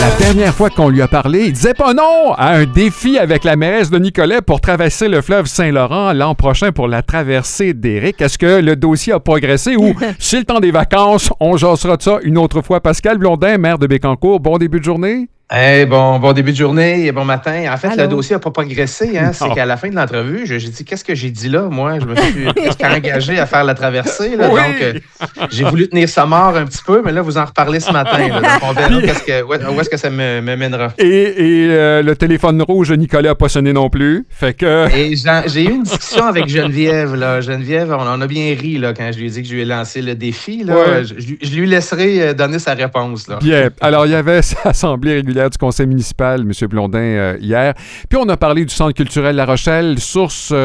La dernière fois qu'on lui a parlé, il disait pas non à un défi avec la mairesse de Nicolet pour traverser le fleuve Saint-Laurent l'an prochain pour la traversée d'Éric. Est-ce que le dossier a progressé ou c'est le temps des vacances? On jasera de ça une autre fois. Pascal Blondin, maire de Bécancour, bon début de journée. Bon début de journée et bon matin. En fait, Allô? Le dossier n'a pas progressé. C'est qu'à la fin de l'entrevue, j'ai dit, qu'est-ce que j'ai dit là? Moi, je me suis presque engagé à faire la traversée. Là, oui. Donc, j'ai voulu tenir ça mort un petit peu, mais là, vous en reparlez ce matin. Là, donc, on verra où est-ce que ça me mènera. Et le téléphone rouge de Nicolet n'a pas sonné non plus. Fait que... Et j'ai eu une discussion avec Geneviève. Là. Geneviève, on a bien ri là, quand je lui ai dit que je lui ai lancé le défi. Là. Ouais. Je lui laisserai donner sa réponse. Là. Bien. Alors, il y avait cette assemblée régulière du conseil municipal, M. Blondin, hier. Puis, on a parlé du Centre culturel La Rochelle, source,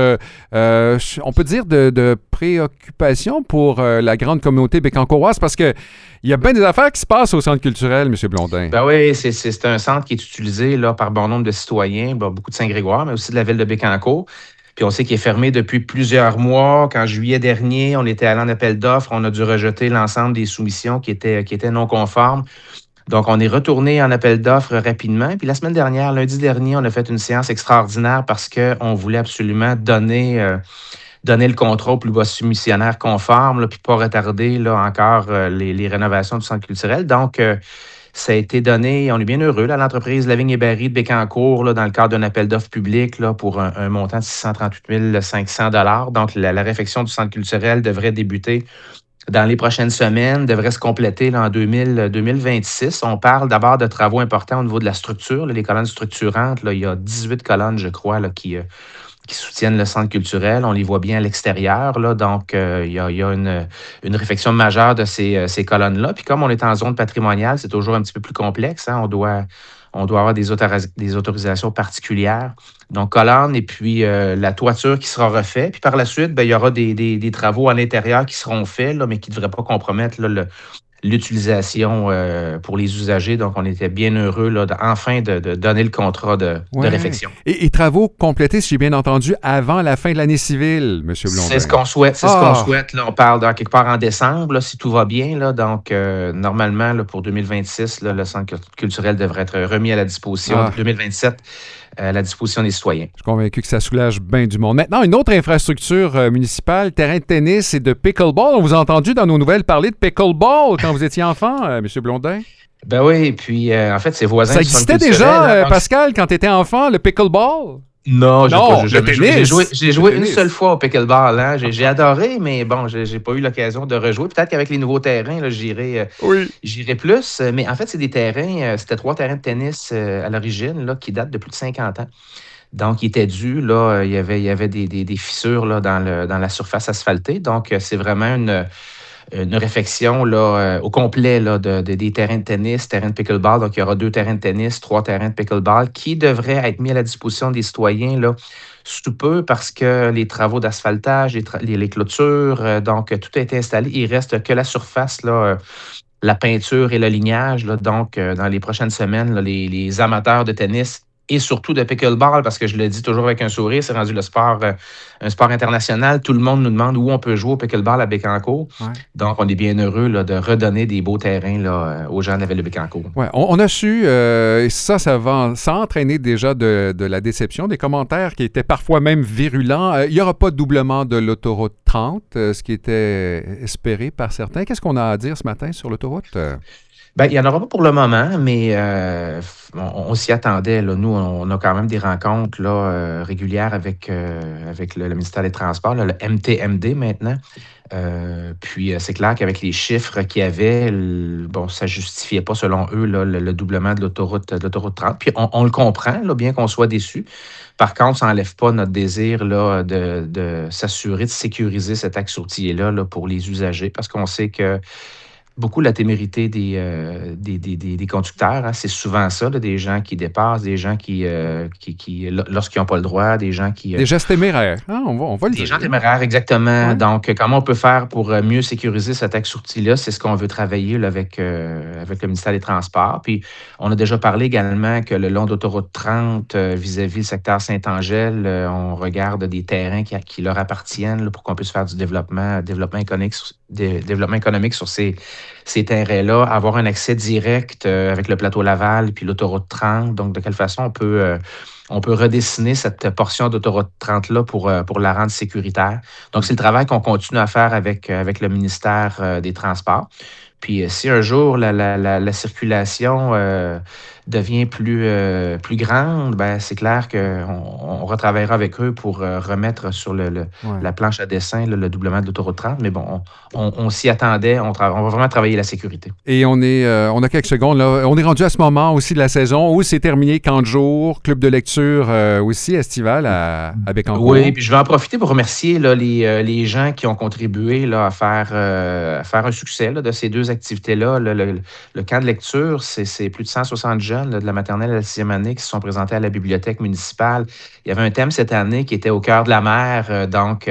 on peut dire, de préoccupation pour la grande communauté bécancouroise, parce que il y a bien des affaires qui se passent au Centre culturel, M. Blondin. Ben oui, c'est un centre qui est utilisé là, par bon nombre de citoyens, beaucoup de Saint-Grégoire, mais aussi de la ville de Bécancour. Puis on sait qu'il est fermé depuis plusieurs mois. Qu'en juillet dernier, on était allé en appel d'offres. On a dû rejeter l'ensemble des soumissions qui étaient non conformes. Donc, on est retourné en appel d'offres rapidement. Puis la semaine dernière, lundi dernier, on a fait une séance extraordinaire parce qu'on voulait absolument donner le contrat au plus bas soumissionnaire conforme, là, puis pas retarder là, encore les rénovations du centre culturel. Donc, ça a été donné, on est bien heureux, là, à l'entreprise Lavigne et Barry de Bécancour, là, dans le cadre d'un appel d'offres public là, pour un montant de 638 500 $. Donc, la réfection du centre culturel devrait débuter dans les prochaines semaines, devrait se compléter là, en 2026. On parle d'abord de travaux importants au niveau de la structure, là, les colonnes structurantes. Là, il y a 18 colonnes, je crois, là, qui soutiennent le centre culturel. On les voit bien à l'extérieur. Là, donc, il y a une réfection majeure de ces colonnes-là. Puis comme on est en zone patrimoniale, c'est toujours un petit peu plus complexe. On doit avoir des autorisations particulières. Donc, colonne et puis la toiture qui sera refaite. Puis par la suite, il y aura des travaux à l'intérieur qui seront faits, là, mais qui ne devraient pas compromettre là, l'utilisation pour les usagers. Donc, on était bien heureux là, enfin de donner le contrat de réfection. Et travaux complétés, si j'ai bien entendu, avant la fin de l'année civile, M. Blondin. C'est ce qu'on souhaite. C'est ce qu'on souhaite. Là. On parle quelque part en décembre, là, si tout va bien. Là. Donc, normalement, là, pour 2026, là, le centre culturel devrait être remis à la disposition. 2027, à la disposition des citoyens. Je suis convaincu que ça soulage bien du monde. Maintenant, une autre infrastructure municipale, terrain de tennis et de pickleball. On vous a entendu dans nos nouvelles parler de pickleball quand vous étiez enfant, M. Blondin? Ben oui, et puis en fait, ses voisins... Ça existait déjà, Pascal, quand tu étais enfant, le pickleball? Non, j'ai joué une tennis. seule fois au pickleball. Hein. J'ai adoré, mais bon, j'ai pas eu l'occasion de rejouer. Peut-être qu'avec les nouveaux terrains, là, j'irai plus. Mais en fait, c'est des terrains, c'était 3 terrains de tennis à l'origine là, qui datent de plus de 50 ans. Donc, il était dû, là, il y avait des fissures là, dans la surface asphaltée. Donc, c'est vraiment une réfection là, au complet là, des terrains de tennis, terrains de pickleball. Donc, il y aura 2 terrains de tennis, 3 terrains de pickleball qui devraient être mis à la disposition des citoyens là, sous peu parce que les travaux d'asphaltage, les clôtures, donc tout a été installé. Il reste que la surface, là, la peinture et le lignage. Là, donc, dans les prochaines semaines, là, les amateurs de tennis et surtout de pickleball, parce que je le dis toujours avec un sourire, c'est rendu un sport international. Tout le monde nous demande où on peut jouer au pickleball à Bécancour. Ouais. Donc, on est bien heureux là, de redonner des beaux terrains là, aux gens de la ville de Bécancour. Ouais, on a su, et ça va entraîner déjà de la déception, des commentaires qui étaient parfois même virulents. Il n'y aura pas de doublement de l'autoroute 30, ce qui était espéré par certains. Qu'est-ce qu'on a à dire ce matin sur l'autoroute? Bien, il n'y en aura pas pour le moment, mais on s'y attendait. Là. Nous, on a quand même des rencontres là, régulières avec le ministère des Transports, là, le MTMD maintenant. Puis, c'est clair qu'avec les chiffres qu'il y avait, ça ne justifiait pas, selon eux, là, le doublement de l'autoroute 30. Puis, on le comprend, là, bien qu'on soit déçus. Par contre, ça n'enlève pas notre désir là, de s'assurer de sécuriser cet axe routier-là là, pour les usagers, parce qu'on sait que beaucoup la témérité des conducteurs. Hein. C'est souvent ça, là, des gens qui dépassent, des gens qui lorsqu'ils n'ont pas le droit, des gens qui... Des gestes téméraires, hein? on va le dire. Des gens téméraires, exactement. Ouais. Donc, comment on peut faire pour mieux sécuriser cet axe routier-là? C'est ce qu'on veut travailler là, avec le ministère des Transports. Puis, on a déjà parlé également que le long d'autoroute 30, vis-à-vis le secteur Saint-Angèle, on regarde des terrains qui leur appartiennent là, pour qu'on puisse faire du développement économique sur ces ces terrains-là, avoir un accès direct avec le plateau Laval puis l'autoroute 30. Donc, de quelle façon on peut redessiner cette portion d'autoroute 30-là pour la rendre sécuritaire. Donc, c'est le travail qu'on continue à faire avec le ministère des Transports. Puis, si un jour la circulation devient plus grande, ben c'est clair qu'on retravaillera avec eux pour remettre sur la planche à dessin le doublement de l'autoroute 30. Mais bon, on s'y attendait. On va vraiment travailler la sécurité. Et on a quelques secondes, là. On est rendu à ce moment aussi de la saison où c'est terminé camp de jour, club de lecture aussi estival à Bécancour. Oui, puis je vais en profiter pour remercier là, les gens qui ont contribué là, à faire un succès là, de ces deux activités-là. Le camp de lecture, c'est plus de 160 jeunes là, de la maternelle à la 6e année qui se sont présentés à la bibliothèque municipale. Il y avait un thème cette année qui était au cœur de la mer.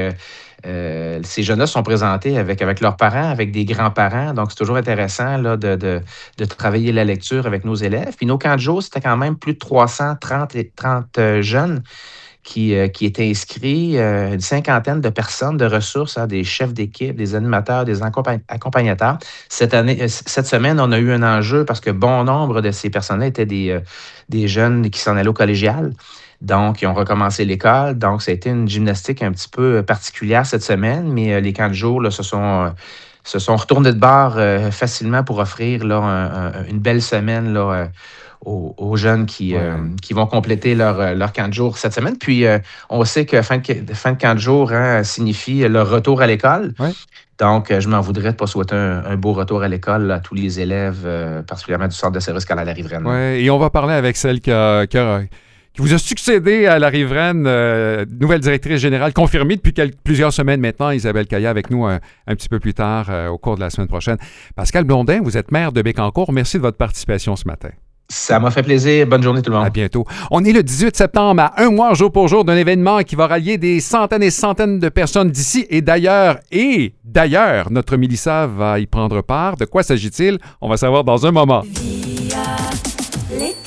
Ces jeunes-là se sont présentés avec leurs parents, avec des grands-parents. Donc, c'est toujours intéressant là, de travailler la lecture avec nos élèves. Puis nos camps de jour, c'était quand même plus de 330 jeunes qui étaient inscrits, une cinquantaine de personnes de ressources, des chefs d'équipe, des animateurs, des accompagnateurs. Cette semaine, on a eu un enjeu parce que bon nombre de ces personnes-là étaient des jeunes qui s'en allaient au collégial. Donc, ils ont recommencé l'école. Donc, ça a été une gymnastique un petit peu particulière cette semaine, mais les camps de jour là, se sont retournés de bord facilement pour offrir là, une belle semaine là, aux jeunes qui vont compléter leur camp de jour cette semaine. Puis, on sait que fin de camp de jour signifie le retour à l'école. Ouais. Donc, je m'en voudrais de ne pas souhaiter un beau retour à l'école à tous les élèves, particulièrement du centre de service scolaire La Riveraine. Oui, et on va parler avec celle qui vous a succédé à La Riveraine, nouvelle directrice générale confirmée depuis plusieurs semaines maintenant, Isabelle Caillat, avec nous un petit peu plus tard au cours de la semaine prochaine. Pascal Blondin, vous êtes maire de Bécancour. Merci de votre participation ce matin. Ça m'a fait plaisir. Bonne journée tout le monde. À bientôt. On est le 18 septembre, à un mois jour pour jour d'un événement qui va rallier des centaines et centaines de personnes d'ici et d'ailleurs. Et d'ailleurs, notre Mélissa va y prendre part. De quoi s'agit-il? On va savoir dans un moment. Via l'été.